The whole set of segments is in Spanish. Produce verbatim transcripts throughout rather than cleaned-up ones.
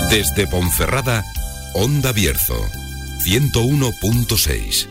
Desde Ponferrada, Onda Bierzo, ciento uno punto seis.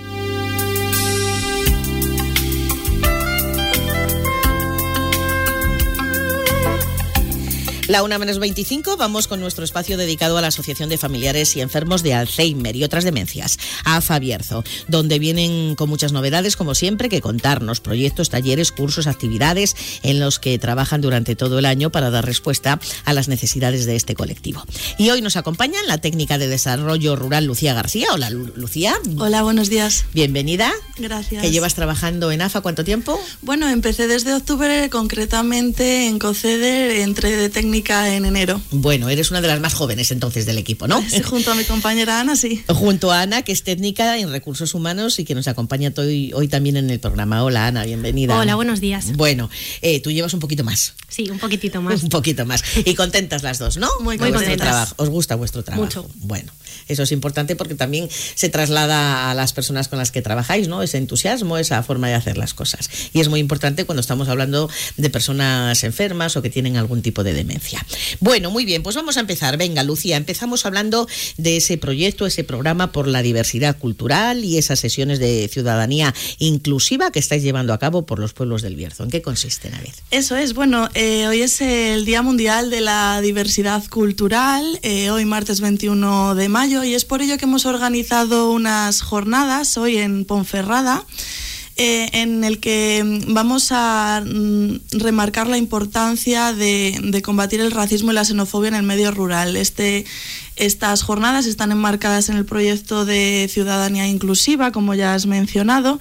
La una menos veinticinco, vamos con nuestro espacio dedicado a la Asociación de Familiares y Enfermos de Alzheimer y otras demencias, AFA Bierzo, donde vienen con muchas novedades, como siempre, que contarnos, proyectos, talleres, cursos, actividades en los que trabajan durante todo el año para dar respuesta a las necesidades de este colectivo. Y hoy nos acompaña la técnica de desarrollo rural Lucía García. Hola, Lu- Lucía. Hola, buenos días. Bienvenida. Gracias. ¿Que llevas trabajando en AFA cuánto tiempo? Bueno, empecé desde octubre, concretamente en COCEDER, entré de técnica en enero. Bueno, eres una de las más jóvenes entonces del equipo, ¿no? Sí, junto a mi compañera Ana, sí. Junto a Ana, que es técnica en recursos humanos y que nos acompaña hoy, hoy también en el programa. Hola, Ana, bienvenida. Hola, buenos días. Bueno, eh, tú llevas un poquito más. Sí, un poquitito más. Un poquito más. Y contentas las dos, ¿no? Muy Con vuestro contentas. trabajo. ¿Os gusta vuestro trabajo? Mucho. Bueno, eso es importante porque también se traslada a las personas con las que trabajáis, ¿no? Ese entusiasmo, esa forma de hacer las cosas. Y es muy importante cuando estamos hablando de personas enfermas o que tienen algún tipo de demencia. Bueno, muy bien, pues vamos a empezar. Venga, Lucía, empezamos hablando de ese proyecto, ese programa por la diversidad cultural y esas sesiones de ciudadanía inclusiva que estáis llevando a cabo por los pueblos del Bierzo. ¿En qué consisten, a ver? Eso es, bueno, eh, hoy es el Día Mundial de la Diversidad Cultural, eh, hoy martes veintiuno de mayo, y es por ello que hemos organizado unas jornadas hoy en Ponferrada, Eh, en el que vamos a mm, remarcar la importancia de, de combatir el racismo y la xenofobia en el medio rural. Este, estas jornadas están enmarcadas en el proyecto de Ciudadanía Inclusiva, como ya has mencionado,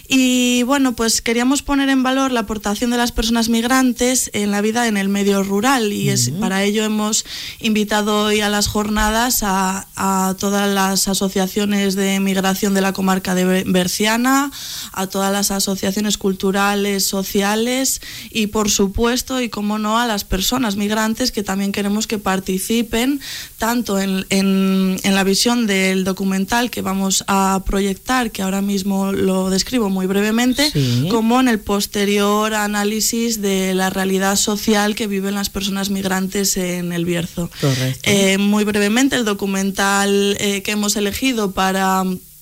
y bueno, pues queríamos poner en valor la aportación de las personas migrantes en la vida en el medio rural, y es, uh-huh. para ello hemos invitado hoy a las jornadas a, a todas las asociaciones de migración de la comarca de Berciana, a todas las asociaciones culturales, sociales y por supuesto, y como no, a las personas migrantes, que también queremos que participen tanto en, en, en la visión del documental que vamos a proyectar, que ahora mismo lo describo muy brevemente, sí, como en el posterior análisis de la realidad social que viven las personas migrantes en el Bierzo. Correcto. Eh, muy brevemente, el documental eh, que hemos elegido para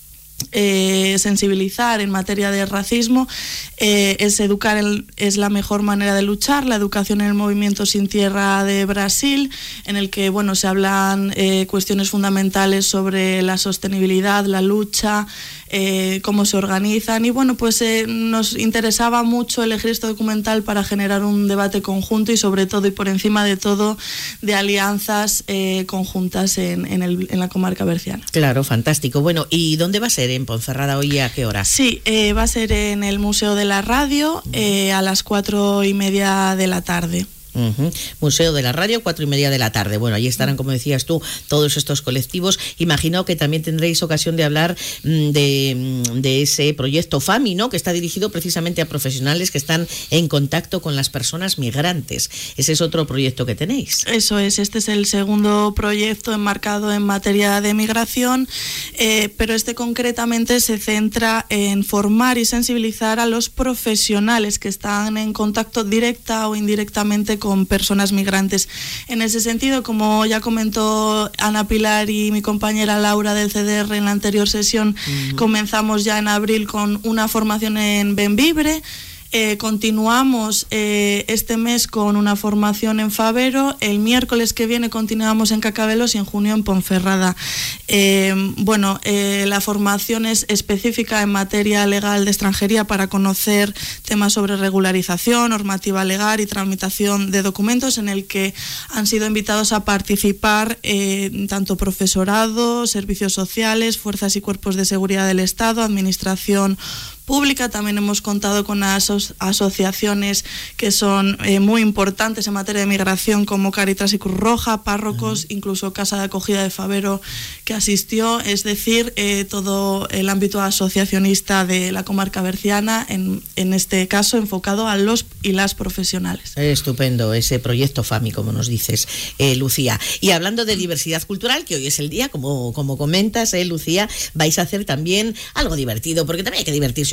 Eh, sensibilizar en materia de racismo eh, es educar el, es la mejor manera de luchar, la educación en el movimiento Sin Tierra de Brasil, en el que bueno se hablan eh, cuestiones fundamentales sobre la sostenibilidad, la lucha, eh, cómo se organizan, y bueno pues eh, nos interesaba mucho elegir este documental para generar un debate conjunto y sobre todo y por encima de todo de alianzas eh, conjuntas en, en, el, en la comarca berciana. Claro, fantástico. Bueno, ¿y dónde va a ser? ¿En Ponferrada hoy a qué hora? Sí, eh, va a ser en el Museo de la Radio eh, a las cuatro y media de la tarde. Uh-huh. Museo de la Radio, cuatro y media de la tarde. Bueno, ahí estarán, como decías tú, todos estos colectivos. Imagino que también tendréis ocasión de hablar mmm, de, de ese proyecto FAMI, ¿no? Que está dirigido precisamente a profesionales que están en contacto con las personas migrantes. Ese es otro proyecto que tenéis. Eso es, este es el segundo proyecto enmarcado en materia de migración, eh, pero este concretamente se centra en formar y sensibilizar a los profesionales que están en contacto directa o indirectamente con con personas migrantes. En ese sentido, como ya comentó Ana Pilar y mi compañera Laura del C D R en la anterior sesión, uh-huh. comenzamos ya en abril con una formación en Benvibre. Eh, continuamos eh, este mes con una formación en Favero, el miércoles que viene continuamos en Cacabelos y en junio en Ponferrada. Eh, bueno, eh, la formación es específica en materia legal de extranjería para conocer temas sobre regularización, normativa legal y tramitación de documentos, en el que han sido invitados a participar eh, tanto profesorado, servicios sociales, fuerzas y cuerpos de seguridad del Estado, administración pública. También hemos contado con aso- asociaciones que son eh, muy importantes en materia de migración, como Cáritas y Cruz Roja, párrocos, uh-huh. incluso Casa de Acogida de Favero que asistió, es decir, eh, todo el ámbito asociacionista de la comarca berciana, en, en este caso enfocado a los y las profesionales. Estupendo ese proyecto FAMI, como nos dices, eh, Lucía. Y hablando de diversidad cultural, que hoy es el día, como, como comentas, eh, Lucía, vais a hacer también algo divertido, porque también hay que divertirse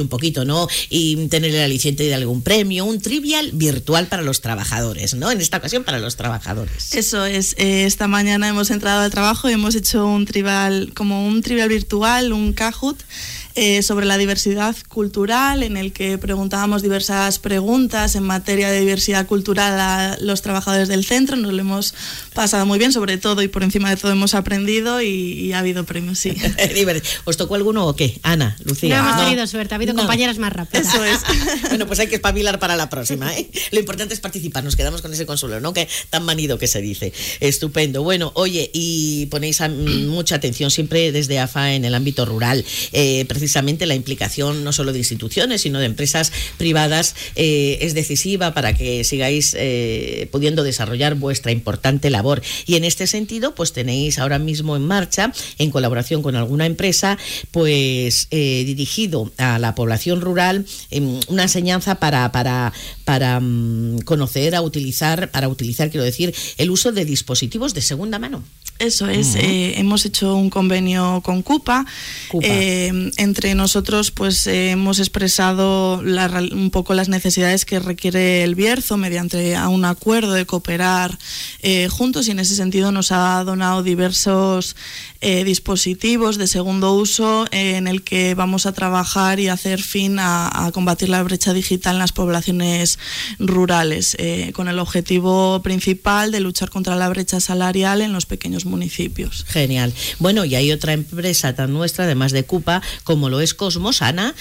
dicho un poquito, ¿no? Y tener el aliciente de algún premio, un trivial virtual para los trabajadores, ¿no? En esta ocasión para los trabajadores. Eso es, eh, esta mañana hemos entrado al trabajo y hemos hecho un trivial, como un trivial virtual, un Kahoot, Eh, sobre la diversidad cultural, en el que preguntábamos diversas preguntas en materia de diversidad cultural a los trabajadores del centro. Nos lo hemos pasado muy bien, sobre todo, y por encima de todo hemos aprendido, y, y ha habido premios, sí. ¿Os tocó alguno o qué? Ana, Lucía. No hemos ¿no? tenido suerte, ha habido no. compañeras más rápidas. Eso es. Bueno, pues hay que espabilar para la próxima, ¿eh? Lo importante es participar, nos quedamos con ese consuelo, ¿no? Que tan manido que se dice. Estupendo. Bueno, oye, y ponéis a, mucha atención siempre desde A F A en el ámbito rural, eh, precisamente la implicación no solo de instituciones, sino de empresas privadas eh, es decisiva para que sigáis eh, pudiendo desarrollar vuestra importante labor. Y en este sentido, pues tenéis ahora mismo en marcha, en colaboración con alguna empresa, pues eh, dirigido a la población rural, eh, una enseñanza para, para, para um, conocer, a utilizar, para utilizar, quiero decir, el uso de dispositivos de segunda mano. Eso es, uh-huh. eh, hemos hecho un convenio con CUPA. Cupa. Eh, entre nosotros pues eh, hemos expresado la, un poco las necesidades que requiere el Bierzo mediante a un acuerdo de cooperar eh, juntos, y en ese sentido nos ha donado diversos eh, dispositivos de segundo uso eh, en el que vamos a trabajar y hacer fin a, a combatir la brecha digital en las poblaciones rurales, eh, con el objetivo principal de luchar contra la brecha salarial en los pequeños municipios. Genial. Bueno, y hay otra empresa tan nuestra, además de CUPA, como lo es Cosmos, Ana,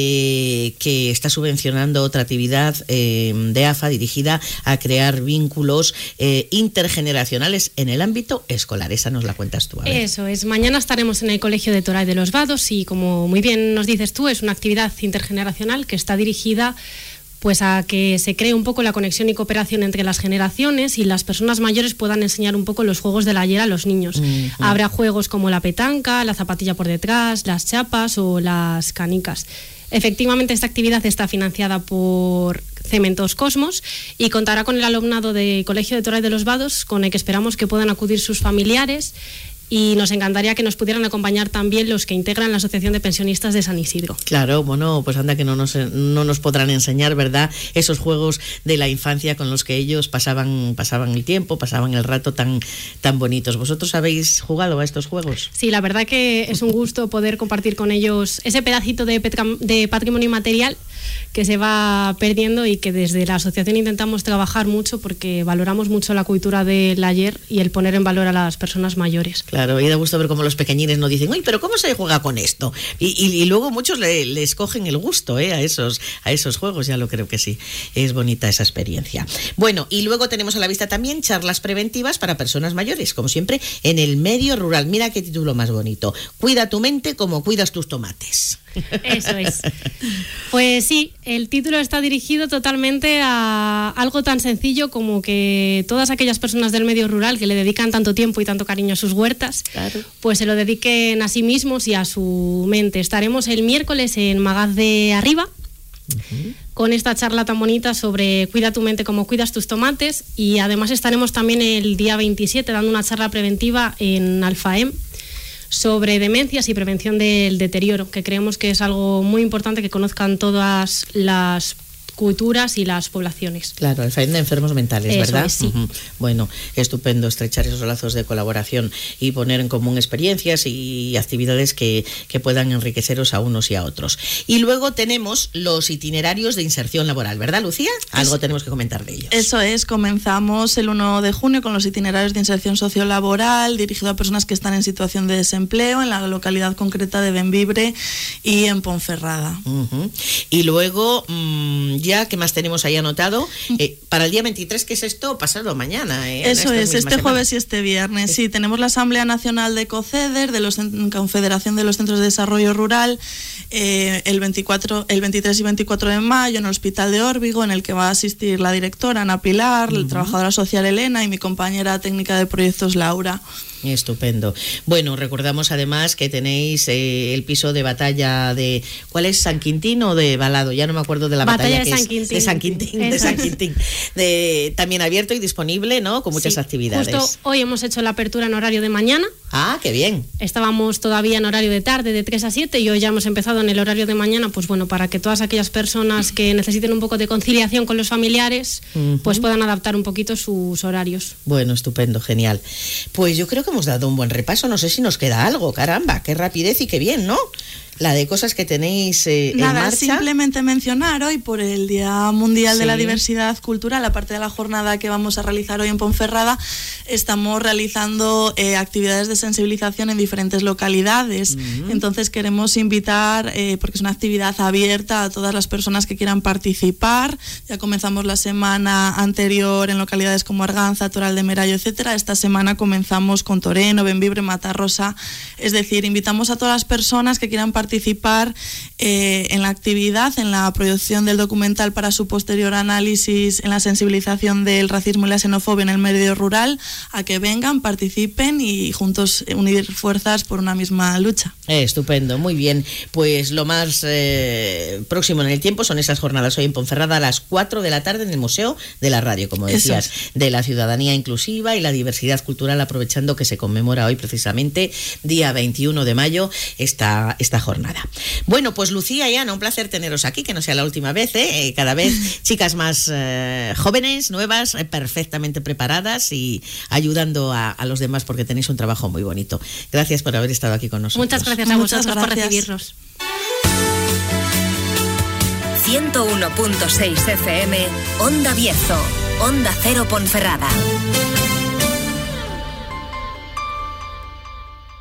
eh, que está subvencionando otra actividad eh, de A F A dirigida a crear vínculos eh, intergeneracionales en el ámbito escolar. Esa nos la cuentas tú. A ver. Eso es. Mañana estaremos en el Colegio de Toray de los Vados y, como muy bien nos dices tú, es una actividad intergeneracional que está dirigida pues a que se cree un poco la conexión y cooperación entre las generaciones y las personas mayores puedan enseñar un poco los juegos del ayer a los niños. Uh-huh. Habrá juegos como la petanca, la zapatilla por detrás, las chapas o las canicas. Efectivamente, esta actividad está financiada por Cementos Cosmos y contará con el alumnado del Colegio de Toray de los Vados, con el que esperamos que puedan acudir sus familiares, y nos encantaría que nos pudieran acompañar también los que integran la Asociación de Pensionistas de San Isidro. Claro, bueno, pues anda que no nos, no nos podrán enseñar, ¿verdad?, esos juegos de la infancia con los que ellos pasaban, pasaban el tiempo, pasaban el rato tan, tan bonitos. ¿Vosotros habéis jugado a estos juegos? Sí, la verdad que es un gusto poder compartir con ellos ese pedacito de, petra- de patrimonio inmaterial que se va perdiendo y que desde la asociación intentamos trabajar mucho, porque valoramos mucho la cultura del ayer y el poner en valor a las personas mayores. Claro, y da gusto ver cómo los pequeñines nos dicen, uy, pero ¿cómo se juega con esto? Y, y, y luego muchos le, les cogen el gusto ¿eh? a, esos, a esos juegos, ya lo creo que sí. Es bonita esa experiencia. Bueno, y luego tenemos a la vista también charlas preventivas para personas mayores, como siempre, en el medio rural. Mira qué título más bonito. Cuida tu mente como cuidas tus tomates. Eso es. Pues sí, el título está dirigido totalmente a algo tan sencillo como que todas aquellas personas del medio rural que le dedican tanto tiempo y tanto cariño a sus huertas, claro, pues se lo dediquen a sí mismos y a su mente. Estaremos el miércoles en Magaz de Arriba, uh-huh, con esta charla tan bonita sobre cuida tu mente como cuidas tus tomates, y además estaremos también el día veintisiete dando una charla preventiva en Alfaem sobre demencias y prevención del deterioro, que creemos que es algo muy importante que conozcan todas las culturas y las poblaciones. Claro, el FAEM de enfermos mentales, Eso ¿verdad? Es, sí. Uh-huh. Bueno, estupendo estrechar esos lazos de colaboración y poner en común experiencias y actividades que, que puedan enriqueceros a unos y a otros. Y luego tenemos los itinerarios de inserción laboral, ¿verdad, Lucía? Algo es, tenemos que comentar de ellos. Eso es, comenzamos el primero de junio con los itinerarios de inserción sociolaboral dirigido a personas que están en situación de desempleo en la localidad concreta de Bembibre y en Ponferrada. Uh-huh. Y luego, mmm, ya, ¿qué más tenemos ahí anotado? Eh, para el día veintitrés, ¿qué es esto? Pasado mañana. Eh, Eso es, este semana. Jueves y este viernes. Sí, tenemos la Asamblea Nacional de COCEDER, de la Confederación de los Centros de Desarrollo Rural, eh, el, veinticuatro, el veintitrés y veinticuatro de mayo en el Hospital de Órbigo, en el que va a asistir la directora Ana Pilar, uh-huh, la trabajadora social Elena y mi compañera técnica de proyectos Laura. Estupendo. Bueno, recordamos además que tenéis eh, el piso de batalla de... ¿Cuál es? ¿San Quintín o de Balado? Ya no me acuerdo de la batalla, batalla San Quintín. De San Quintín, de San Quintín. De, también abierto y disponible, ¿no? Con muchas sí, actividades. Justo hoy hemos hecho la apertura en horario de mañana. Ah, qué bien. Estábamos todavía en horario de tarde, de tres a siete, y hoy ya hemos empezado en el horario de mañana, pues bueno, para que todas aquellas personas que necesiten un poco de conciliación con los familiares, uh-huh. pues puedan adaptar un poquito sus horarios. Bueno, estupendo, genial. Pues yo creo que hemos dado un buen repaso, no sé si nos queda algo, caramba, qué rapidez y qué bien, ¿no? La de cosas que tenéis eh, Nada, en marcha. Simplemente mencionar hoy por el Día Mundial sí. de la Diversidad Cultural, aparte de la jornada que vamos a realizar hoy en Ponferrada, estamos realizando eh, actividades de sensibilización en diferentes localidades. Uh-huh. Entonces queremos invitar, eh, porque es una actividad abierta a todas las personas que quieran participar. Ya comenzamos la semana anterior en localidades como Arganza, Toral de Merayo, etcétera. Esta semana comenzamos con Toreno, Benvibre, Matarrosa. Es decir, invitamos a todas las personas que quieran participar participar eh, en la actividad, en la proyección del documental para su posterior análisis en la sensibilización del racismo y la xenofobia en el medio rural, a que vengan, participen y juntos unir fuerzas por una misma lucha. Eh, estupendo, muy bien. Pues lo más eh, próximo en el tiempo son esas jornadas hoy en Ponferrada a las cuatro de la tarde en el Museo de la Radio, como decías, Eso. de la ciudadanía inclusiva y la diversidad cultural, aprovechando que se conmemora hoy precisamente, día veintiuno de mayo, esta, esta jornada. Nada. Bueno, pues Lucía y Ana, un placer teneros aquí, que no sea la última vez, ¿eh? Cada vez chicas más eh, jóvenes, nuevas, eh, perfectamente preparadas y ayudando a, a los demás, porque tenéis un trabajo muy bonito. Gracias por haber estado aquí con nosotros. Muchas gracias a Muchas vosotros gracias. por recibirnos. ciento uno punto seis F M, Onda Bierzo, Onda Cero Ponferrada.